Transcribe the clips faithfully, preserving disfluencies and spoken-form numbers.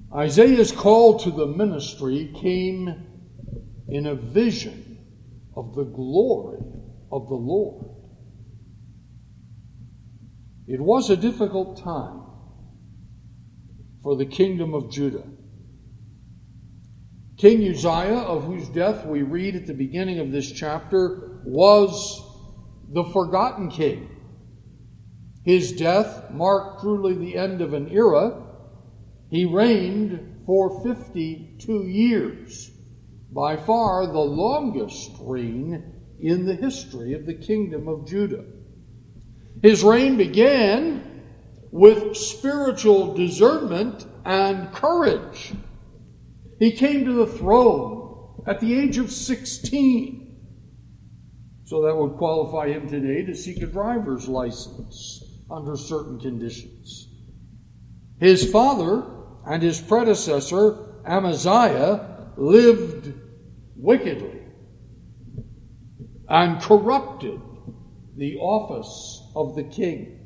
Isaiah's call to the ministry came in a vision of the glory of the Lord. It was a difficult time for the kingdom of Judah. King Uzziah, of whose death we read at the beginning of this chapter, was the forgotten king. His death marked truly the end of an era. He reigned for fifty-two years, by far the longest reign in the history of the kingdom of Judah. His reign began with spiritual discernment and courage. He came to the throne at the age of sixteen, so that would qualify him today to seek a driver's license under certain conditions. His father and his predecessor, Amaziah, lived wickedly and corrupted the office of the king.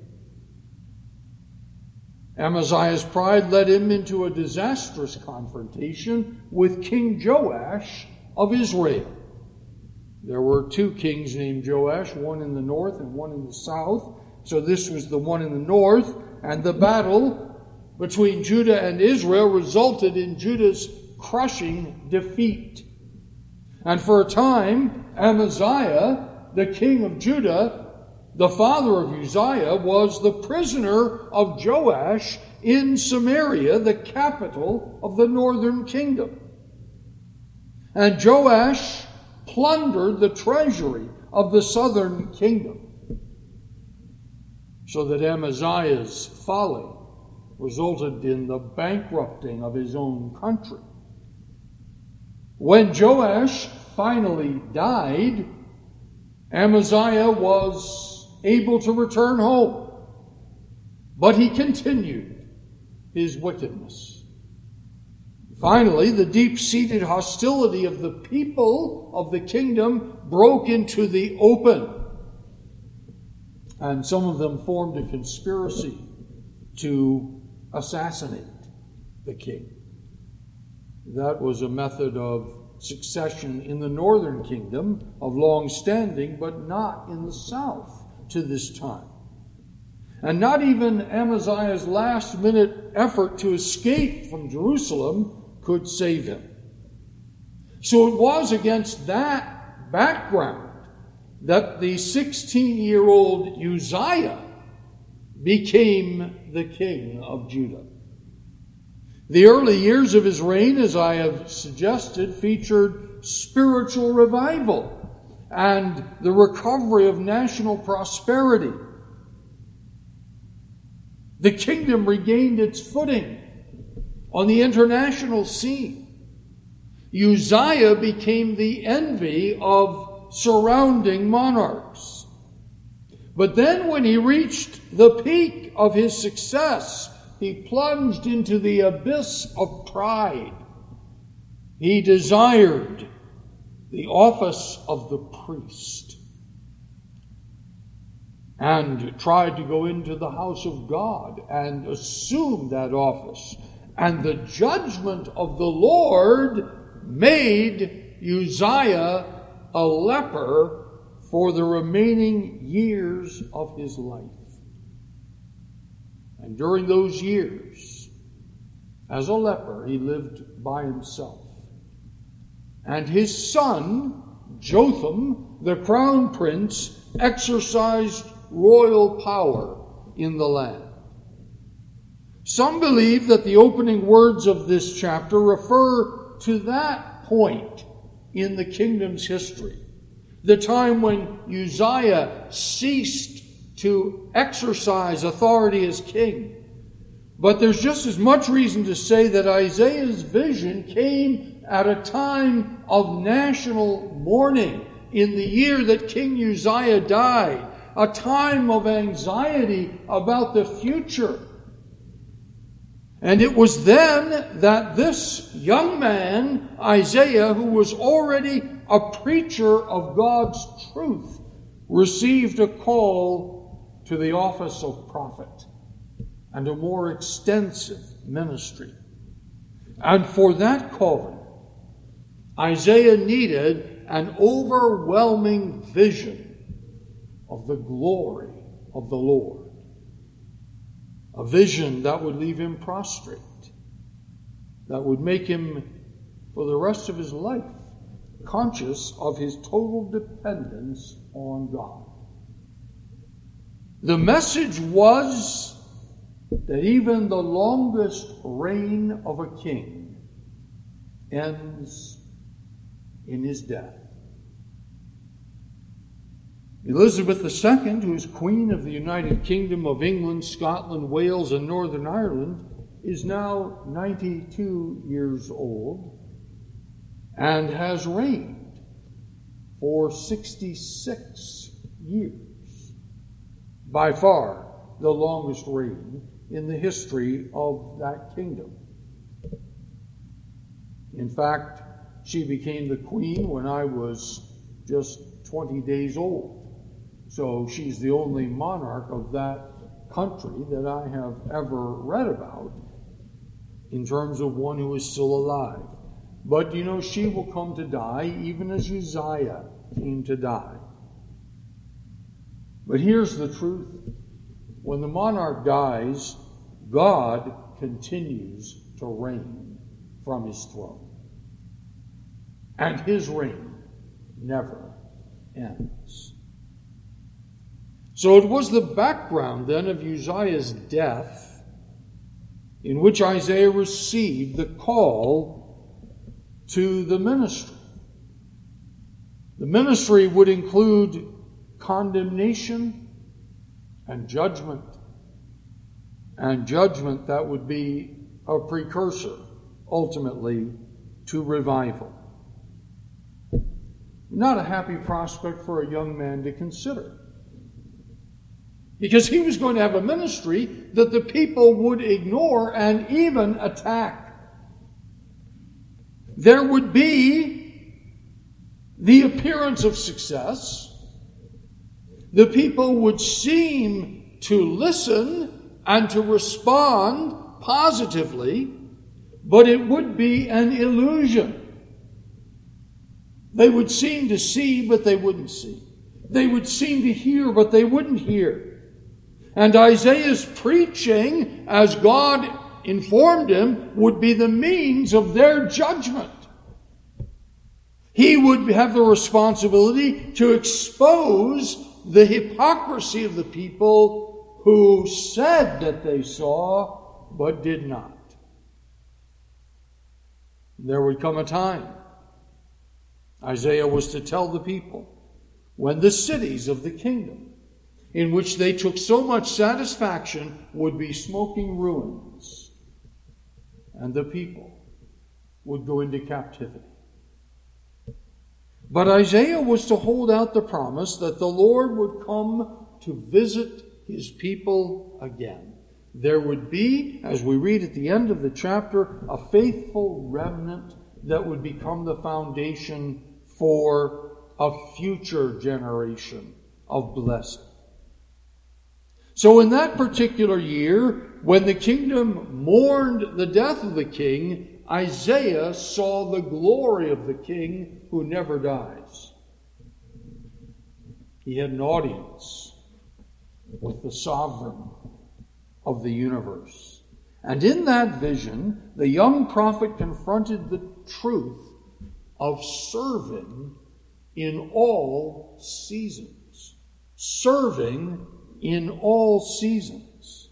Amaziah's pride led him into a disastrous confrontation with King Joash of Israel. There were two kings named Joash, one in the north and one in the south. So this was the one in the north, and the battle between Judah and Israel resulted in Judah's crushing defeat. And for a time, Amaziah, the king of Judah, the father of Uzziah, was the prisoner of Joash in Samaria, the capital of the northern kingdom. And Joash plundered the treasury of the southern kingdom, so that Amaziah's folly resulted in the bankrupting of his own country. When Joash finally died, Amaziah was able to return home, but he continued his wickedness. Finally, the deep-seated hostility of the people of the kingdom broke into the open, and some of them formed a conspiracy to assassinate the king. That was a method of succession in the northern kingdom of long standing, but not in the south to this time. And not even Amaziah's last-minute effort to escape from Jerusalem could save him. So it was against that background that the sixteen-year-old Uzziah became the king of Judah. The early years of his reign, as I have suggested, featured spiritual revival and the recovery of national prosperity. The kingdom regained its footing on the international scene. Uzziah became the envy of surrounding monarchs. But then when he reached the peak of his success, he plunged into the abyss of pride. He desired the office of the priest and tried to go into the house of God and assume that office. And the judgment of the Lord made Uzziah a leper for the remaining years of his life. And during those years, as a leper, he lived by himself. And his son, Jotham, the crown prince, exercised royal power in the land. Some believe that the opening words of this chapter refer to that point in the kingdom's history, the time when Uzziah ceased to exercise authority as king. But there's just as much reason to say that Isaiah's vision came at a time of national mourning in the year that King Uzziah died, a time of anxiety about the future. And it was then that this young man, Isaiah, who was already a preacher of God's truth, received a call to the office of prophet and a more extensive ministry. And for that calling, Isaiah needed an overwhelming vision of the glory of the Lord. A vision that would leave him prostrate, that would make him, for the rest of his life, conscious of his total dependence on God. The message was that even the longest reign of a king ends in his death. Elizabeth the Second, who is Queen of the United Kingdom of England, Scotland, Wales, and Northern Ireland, is now ninety-two years old and has reigned for sixty-six years. By far the longest reign in the history of that kingdom. In fact, she became the queen when I was just twenty days old. So she's the only monarch of that country that I have ever read about in terms of one who is still alive. But, you know, she will come to die even as Uzziah came to die. But here's the truth. When the monarch dies, God continues to reign from his throne. And his reign never ends. So it was the background then of Uzziah's death in which Isaiah received the call to the ministry. The ministry would include condemnation and judgment, and judgment that would be a precursor, ultimately, to revival. Not a happy prospect for a young man to consider. Because he was going to have a ministry that the people would ignore and even attack. There would be the appearance of success. The people would seem to listen and to respond positively, but it would be an illusion. They would seem to see, but they wouldn't see. They would seem to hear, but they wouldn't hear. And Isaiah's preaching, as God informed him, would be the means of their judgment. He would have the responsibility to expose the hypocrisy of the people who said that they saw, but did not. There would come a time, Isaiah was to tell the people, when the cities of the kingdom in which they took so much satisfaction would be smoking ruins, and the people would go into captivity. But Isaiah was to hold out the promise that the Lord would come to visit his people again. There would be, as we read at the end of the chapter, a faithful remnant that would become the foundation for a future generation of blessing. So in that particular year, when the kingdom mourned the death of the king, Isaiah saw the glory of the king who never dies. He had an audience with the sovereign of the universe. And in that vision, the young prophet confronted the truth of serving in all seasons. Serving in all seasons.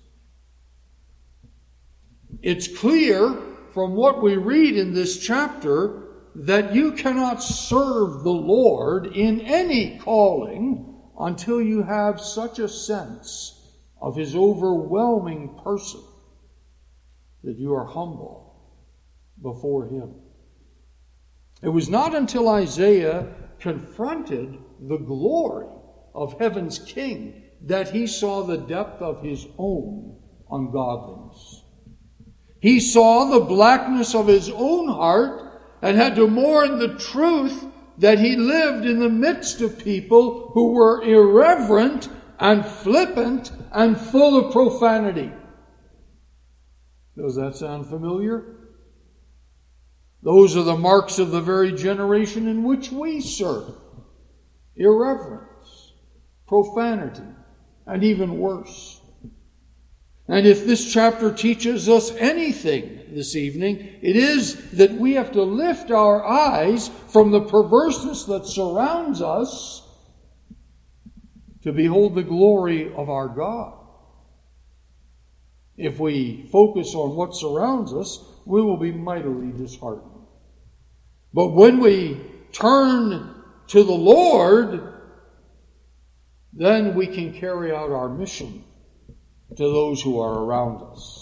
It's clear from what we read in this chapter that you cannot serve the Lord in any calling until you have such a sense of his overwhelming person that you are humble before him. It was not until Isaiah confronted the glory of heaven's King that he saw the depth of his own ungodliness. He saw the blackness of his own heart and had to mourn the truth that he lived in the midst of people who were irreverent and flippant and full of profanity. Does that sound familiar? Those are the marks of the very generation in which we serve. Irreverence, profanity, and even worse. And if this chapter teaches us anything this evening, it is that we have to lift our eyes from the perverseness that surrounds us to behold the glory of our God. If we focus on what surrounds us, we will be mightily disheartened. But when we turn to the Lord, then we can carry out our mission to those who are around us.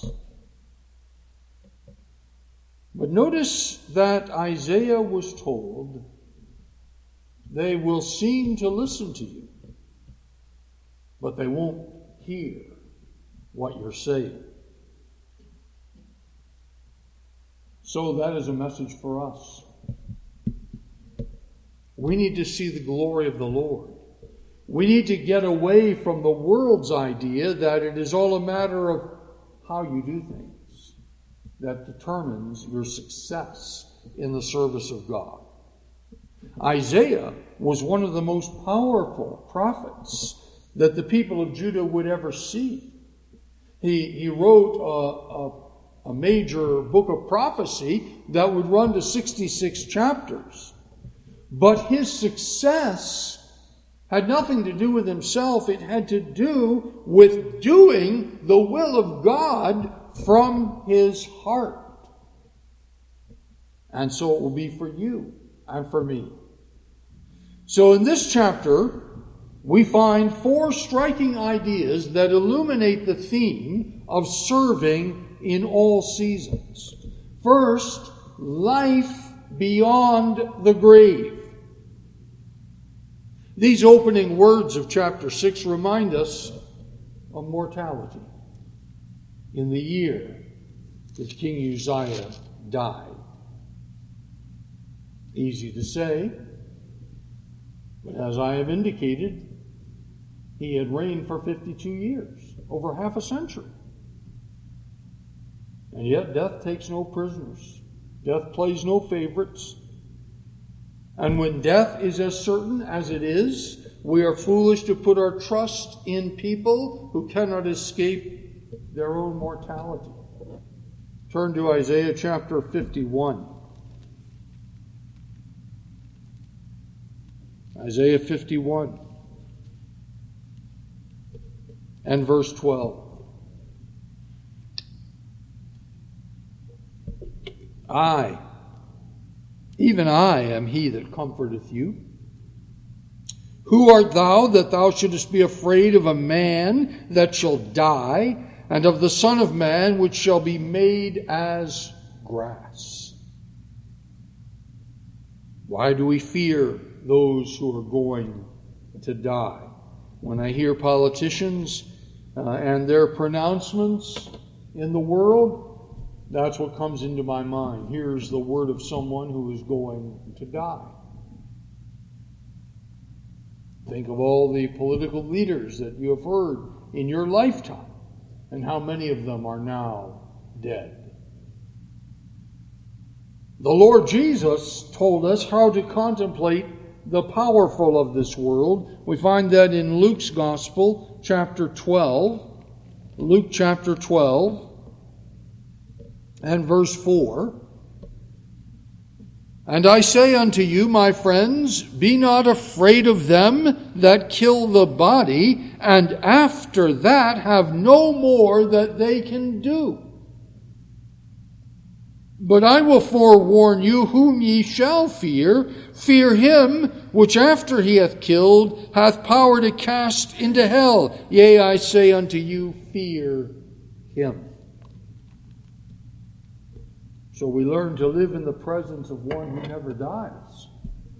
But notice that Isaiah was told, they will seem to listen to you, but they won't hear what you're saying. So that is a message for us. We need to see the glory of the Lord. We need to get away from the world's idea that it is all a matter of how you do things that determines your success in the service of God. Isaiah was one of the most powerful prophets that the people of Judah would ever see. He, he wrote a, a, a major book of prophecy that would run to sixty-six chapters. But his success had nothing to do with himself. It had to do with doing the will of God from his heart. And so it will be for you and for me. So in this chapter, we find four striking ideas that illuminate the theme of serving in all seasons. First, life beyond the grave. These opening words of chapter six remind us of mortality. In the year that King Uzziah died. Easy to say, but as I have indicated, he had reigned for fifty-two years, over half a century. And yet death takes no prisoners. Death plays no favorites. And when death is as certain as it is, we are foolish to put our trust in people who cannot escape their own mortality. Turn to Isaiah chapter fifty-one. Isaiah fifty-one and verse twelve. I, even I, am he that comforteth you. Who art thou that thou shouldest be afraid of a man that shall die, and of the Son of Man which shall be made as grass? Why do we fear those who are going to die? When I hear politicians uh, and their pronouncements in the world, that's what comes into my mind. Here's the word of someone who is going to die. Think of all the political leaders that you have heard in your lifetime, and how many of them are now dead. The Lord Jesus told us how to contemplate the powerful of this world. We find that in Luke's Gospel, chapter twelve. Luke chapter twelve. And verse four, and I say unto you, my friends, be not afraid of them that kill the body, and after that have no more that they can do. But I will forewarn you whom ye shall fear. Fear him which after he hath killed hath power to cast into hell. Yea, I say unto you, fear him. So we learn to live in the presence of one who never dies.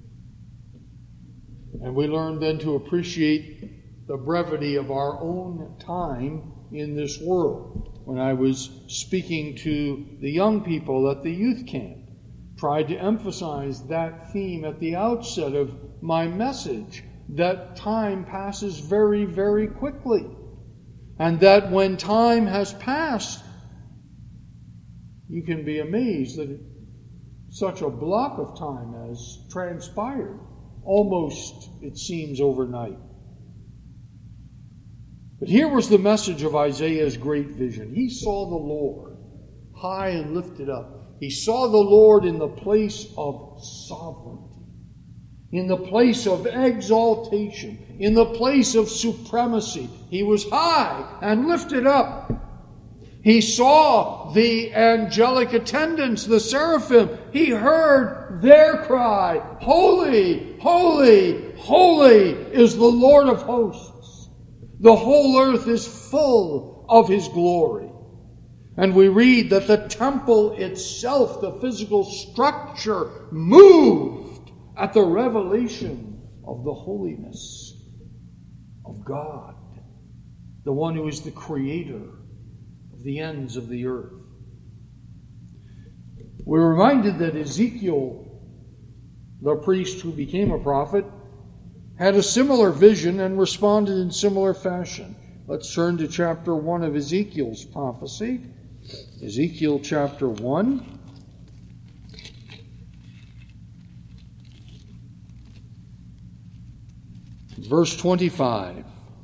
And we learn then to appreciate the brevity of our own time in this world. When I was speaking to the young people at the youth camp, tried to emphasize that theme at the outset of my message, that time passes very, very quickly. And that when time has passed, you can be amazed that it such a block of time has transpired, almost, it seems, overnight. But here was the message of Isaiah's great vision. He saw the Lord high and lifted up. He saw the Lord in the place of sovereignty, in the place of exaltation, in the place of supremacy. He was high and lifted up. He saw the angelic attendants, the seraphim. He heard their cry, "Holy, holy, holy is the Lord of hosts. The whole earth is full of His glory." And we read that the temple itself, the physical structure, moved at the revelation of the holiness of God, the one who is the creator of the ends of the earth. We're reminded that Ezekiel, the priest who became a prophet, had a similar vision and responded in similar fashion. Let's turn to chapter one of Ezekiel's prophecy. Ezekiel chapter one. Verse twenty-five.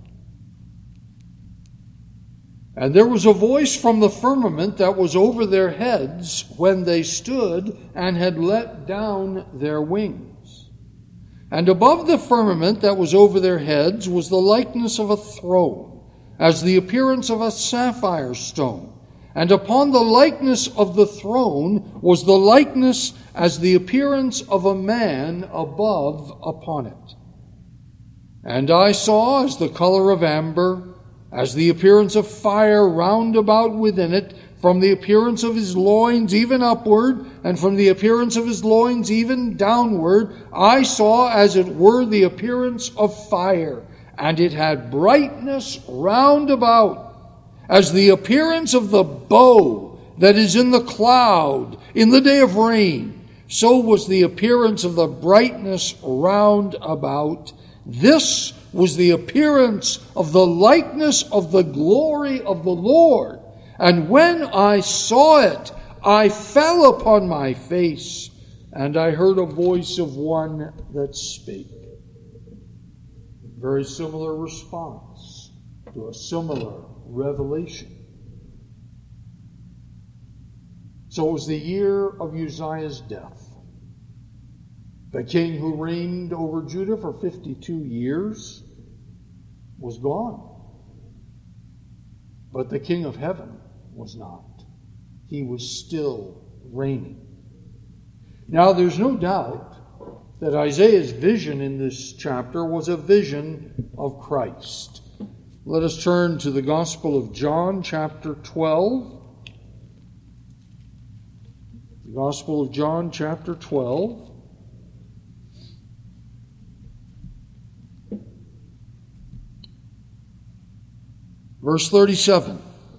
"And there was a voice from the firmament that was over their heads when they stood and had let down their wings. And above the firmament that was over their heads was the likeness of a throne, as the appearance of a sapphire stone. And upon the likeness of the throne was the likeness as the appearance of a man above upon it. And I saw as the color of amber, as the appearance of fire round about within it, from the appearance of his loins even upward, and from the appearance of his loins even downward, I saw as it were the appearance of fire, and it had brightness round about, as the appearance of the bow that is in the cloud in the day of rain. So was the appearance of the brightness round about. This was the appearance of the likeness of the glory of the Lord. And when I saw it, I fell upon my face, and I heard a voice of one that spake." Very similar response to a similar revelation. So it was the year of Uzziah's death. The king who reigned over Judah for fifty-two years was gone. But the King of heaven was not. He was still reigning. Now, there's no doubt that Isaiah's vision in this chapter was a vision of Christ. Let us turn to the Gospel of John, chapter twelve. The Gospel of John, chapter twelve. Verse thirty-seven.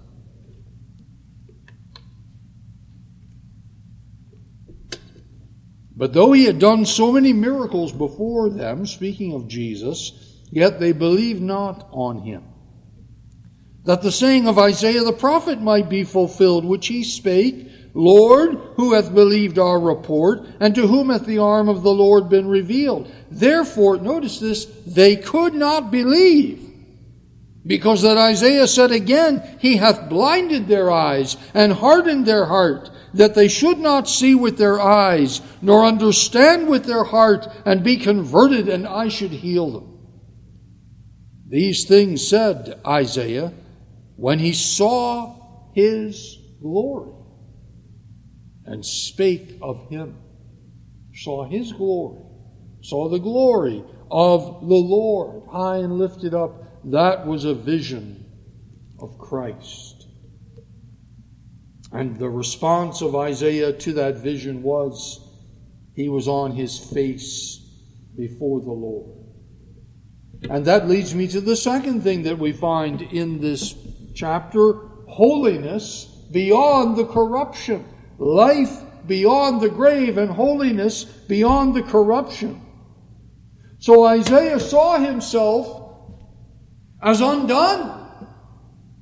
"But though he had done so many miracles before them," speaking of Jesus, "yet they believed not on him. That the saying of Isaiah the prophet might be fulfilled, which he spake, Lord, who hath believed our report, and to whom hath the arm of the Lord been revealed? Therefore," notice this, "they could not believe, because that Isaiah said again, He hath blinded their eyes and hardened their heart, that they should not see with their eyes, nor understand with their heart, and be converted, and I should heal them. These things said Isaiah when he saw his glory, and spake of him." Saw his glory, saw the glory of the Lord high and lifted up. That was a vision of Christ. And the response of Isaiah to that vision was, he was on his face before the Lord. And that leads me to the second thing that we find in this chapter: holiness beyond the corruption. Life beyond the grave, and holiness beyond the corruption. So Isaiah saw himself as undone.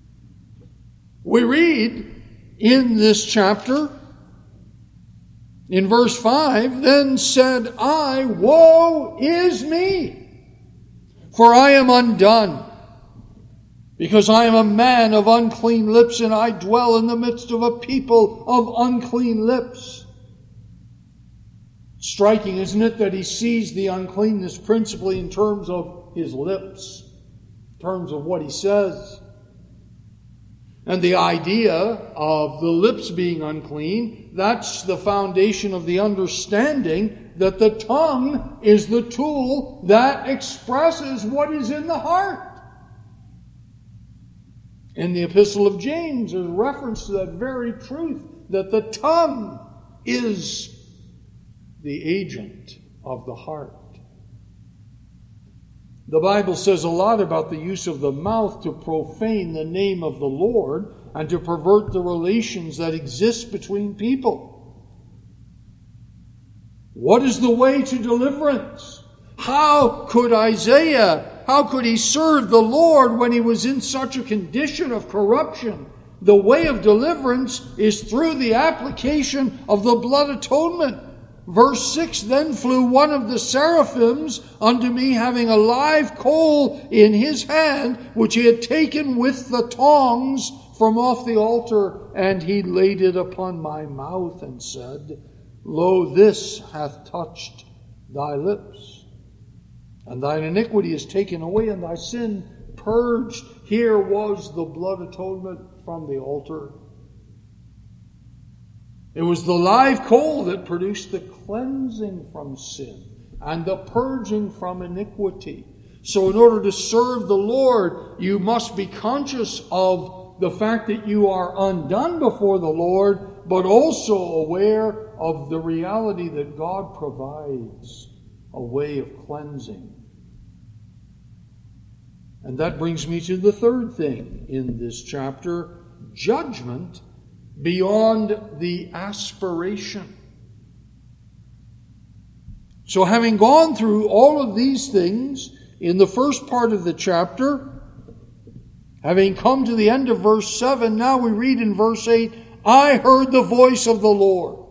We read in this chapter, In verse five, then said I, woe is me, for I am undone, because I am a man of unclean lips, and I dwell in the midst of a people of unclean lips. Striking, isn't it, that he sees the uncleanness principally in terms of his lips, in terms of what he says. And the idea of the lips being unclean, that's the foundation of the understanding that the tongue is the tool that expresses what is in the heart. In the Epistle of James, there's reference to that very truth, that the tongue is the agent of the heart. The Bible says a lot about the use of the mouth to profane the name of the Lord and to pervert the relations that exist between people. What is the way to deliverance? How could Isaiah, how could he serve the Lord when he was in such a condition of corruption? The way of deliverance is through the application of the blood atonement. Verse six, then flew one of the seraphims unto me, having a live coal in his hand, which he had taken with the tongs from off the altar, and he laid it upon my mouth, and said, lo, this hath touched thy lips, and thine iniquity is taken away, and thy sin purged. Here was the blood atonement from the altar. It was the live coal that produced the cleansing from sin and the purging from iniquity. So in order to serve the Lord, you must be conscious of the fact that you are undone before the Lord, but also aware of the reality that God provides a way of cleansing. And that brings me to the third thing in this chapter, judgment beyond the aspiration. So having gone through all of these things in the first part of the chapter, having come to the end of verse seven, now we read in verse eight, I heard the voice of the Lord.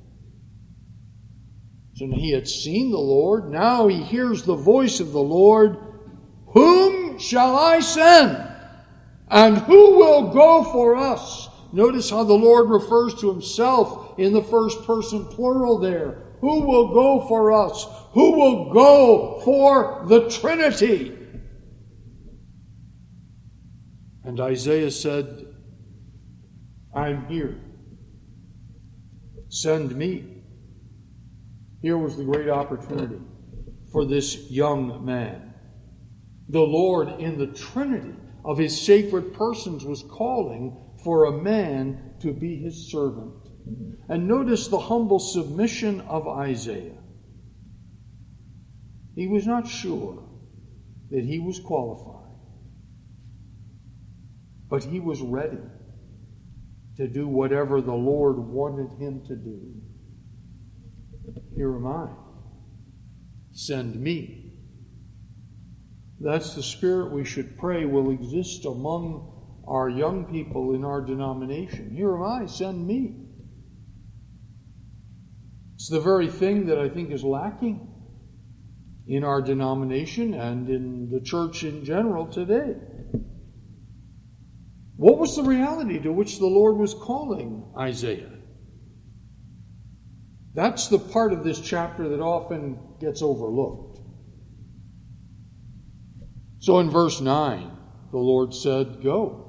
So he had seen the Lord, now he hears the voice of the Lord. Whom shall I send? And who will go for us? Notice how the Lord refers to himself in the first person plural there. Who will go for us? Who will go for the Trinity? And Isaiah said, I'm here. Send me. Here was the great opportunity for this young man. The Lord in the Trinity of his sacred persons was calling for a man to be his servant. And notice the humble submission of Isaiah. He was not sure that he was qualified, but he was ready to do whatever the Lord wanted him to do. Here am I. Send me. That's the spirit we should pray will exist among our young people in our denomination. Here am I, send me. It's the very thing that I think is lacking in our denomination and in the church in general today. What was the reality to which the Lord was calling Isaiah? That's the part of this chapter that often gets overlooked. So in verse nine, the Lord said, go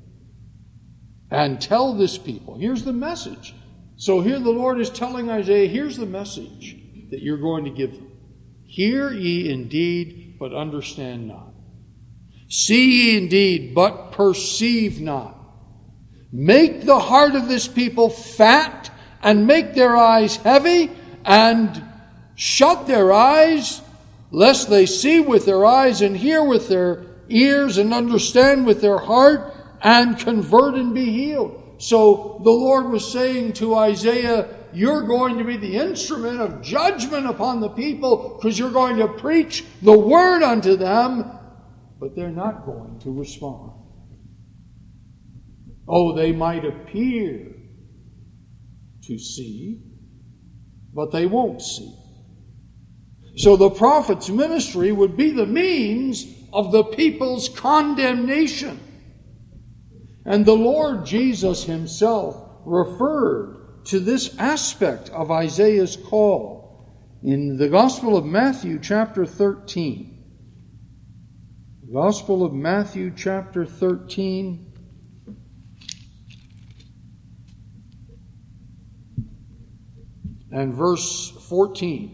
and tell this people. Here's the message. So here the Lord is telling Isaiah, here's the message that you're going to give them. Hear ye indeed, but understand not. See ye indeed, but perceive not. Make the heart of this people fat, and make their eyes heavy, and shut their eyes, lest they see with their eyes, and hear with their ears, and understand with their heart, and convert and be healed. So the Lord was saying to Isaiah, you're going to be the instrument of judgment upon the people because you're going to preach the word unto them, but they're not going to respond. Oh, they might appear to see, but they won't see. So the prophet's ministry would be the means of the people's condemnation. And the Lord Jesus himself referred to this aspect of Isaiah's call in the Gospel of Matthew chapter thirteen. Gospel of Matthew chapter thirteen. And verse fourteen.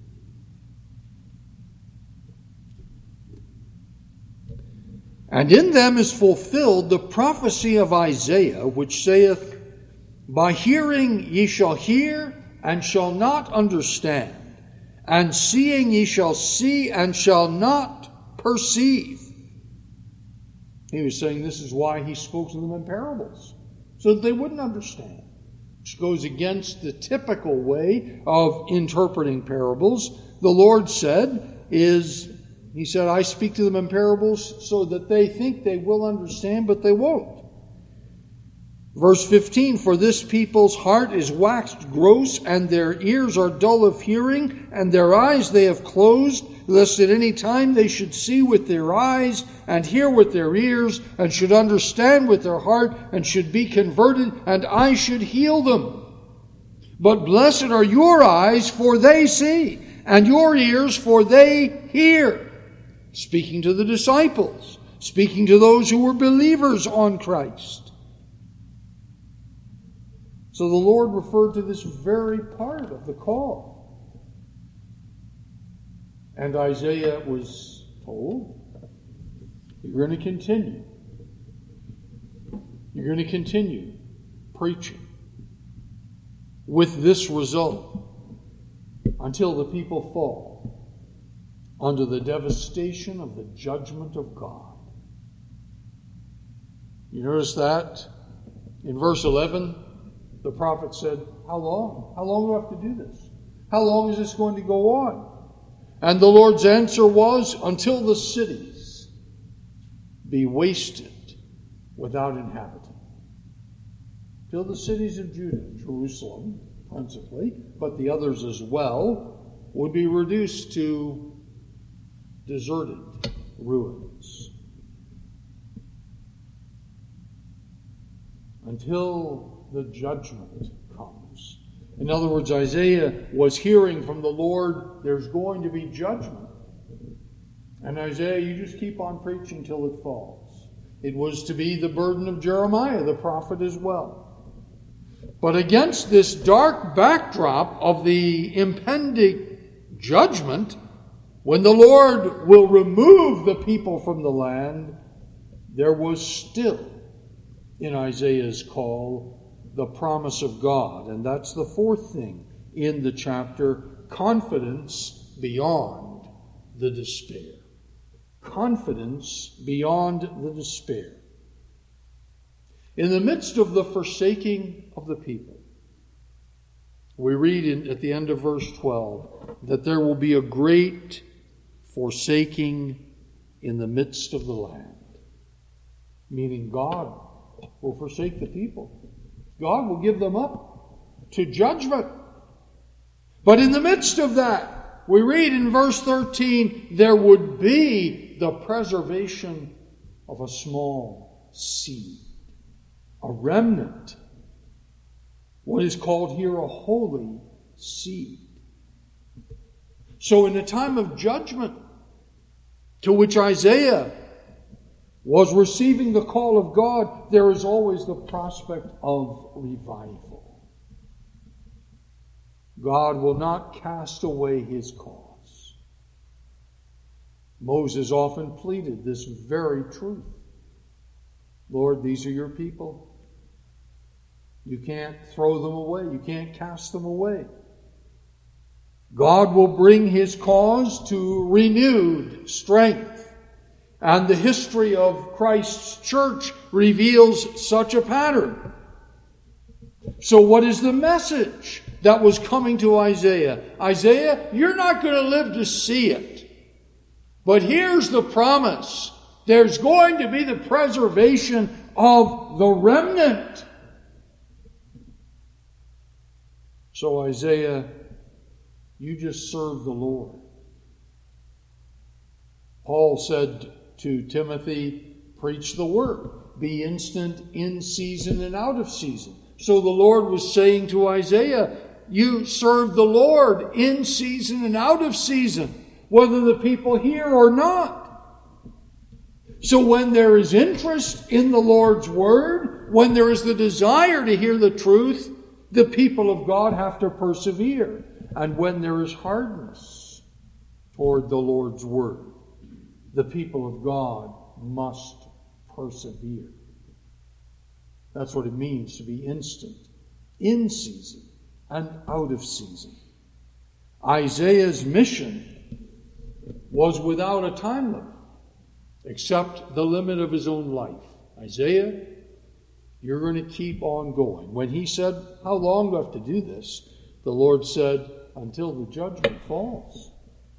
And in them is fulfilled the prophecy of Isaiah, which saith, By hearing ye shall hear, and shall not understand, and seeing ye shall see, and shall not perceive. He was saying this is why he spoke to them in parables, so that they wouldn't understand. Which goes against the typical way of interpreting parables. The Lord said is, He said, I speak to them in parables so that they think they will understand, but they won't. Verse fifteen, For this people's heart is waxed gross, and their ears are dull of hearing, and their eyes they have closed, lest at any time they should see with their eyes, and hear with their ears, and should understand with their heart, and should be converted, and I should heal them. But blessed are your eyes, for they see, and your ears, for they hear. Speaking to the disciples, speaking to those who were believers on Christ. So the Lord referred to this very part of the call. And Isaiah was told, you're going to continue. You're going to continue preaching with this result until the people fall under the devastation of the judgment of God. You notice that? In verse eleven, the prophet said, How long? How long do I have to do this? How long is this going to go on? And the Lord's answer was, until the cities be wasted without inhabitant. Till the cities of Judah, Jerusalem principally, but the others as well, would be reduced to deserted ruins. Until the judgment comes. In other words, Isaiah was hearing from the Lord, there's going to be judgment. And Isaiah, you just keep on preaching till it falls. It was to be the burden of Jeremiah, the prophet, as well. But against this dark backdrop of the impending judgment, when the Lord will remove the people from the land, there was still in Isaiah's call the promise of God. And that's the fourth thing in the chapter, confidence beyond the despair. Confidence beyond the despair. In the midst of the forsaking of the people, we read in, at the end of verse twelve that there will be a great forsaking in the midst of the land. Meaning God will forsake the people. God will give them up to judgment. But in the midst of that, we read in verse thirteen, there would be the preservation of a small seed, a remnant, what is called here a holy seed. So in the time of judgment, to which Isaiah was receiving the call of God, there is always the prospect of revival. God will not cast away his cause. Moses often pleaded this very truth. Lord, these are your people. You can't throw them away. You can't cast them away. God will bring his cause to renewed strength. And the history of Christ's church reveals such a pattern. So what is the message that was coming to Isaiah? Isaiah, you're not going to live to see it. But here's the promise. There's going to be the preservation of the remnant. So Isaiah You just serve the Lord. Paul said to Timothy, preach the word. Be instant in season and out of season. So the Lord was saying to Isaiah, you serve the Lord in season and out of season, whether the people hear or not. So when there is interest in the Lord's word, when there is the desire to hear the truth, the people of God have to persevere. And when there is hardness toward the Lord's word, the people of God must persevere. That's what it means to be instant, in season and out of season. Isaiah's mission was without a time limit, except the limit of his own life. Isaiah, you're going to keep on going. When he said, how long do I have to do this? The Lord said, until the judgment falls.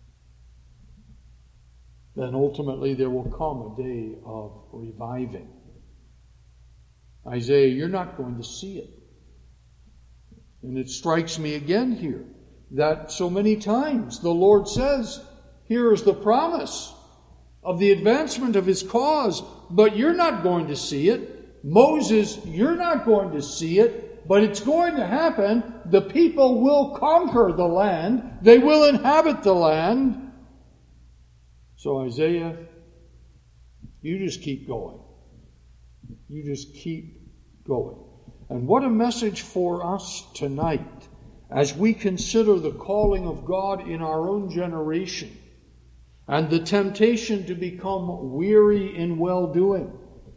Then ultimately there will come a day of reviving. Isaiah, you're not going to see it. And it strikes me again here that so many times the Lord says, here is the promise of the advancement of his cause, but you're not going to see it. Moses, you're not going to see it, but it's going to happen. The people will conquer the land. They will inhabit the land. So Isaiah, you just keep going. You just keep going. And what a message for us tonight as we consider the calling of God in our own generation and the temptation to become weary in well-doing.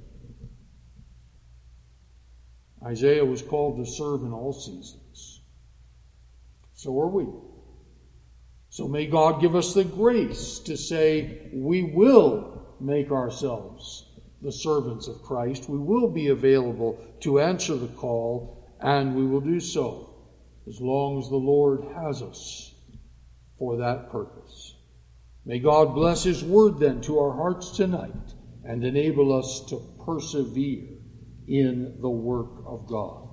Isaiah was called to serve in all seasons. So are we. So may God give us the grace to say we will make ourselves the servants of Christ. We will be available to answer the call, and we will do so as long as the Lord has us for that purpose. May God bless his word then to our hearts tonight and enable us to persevere in the work of God.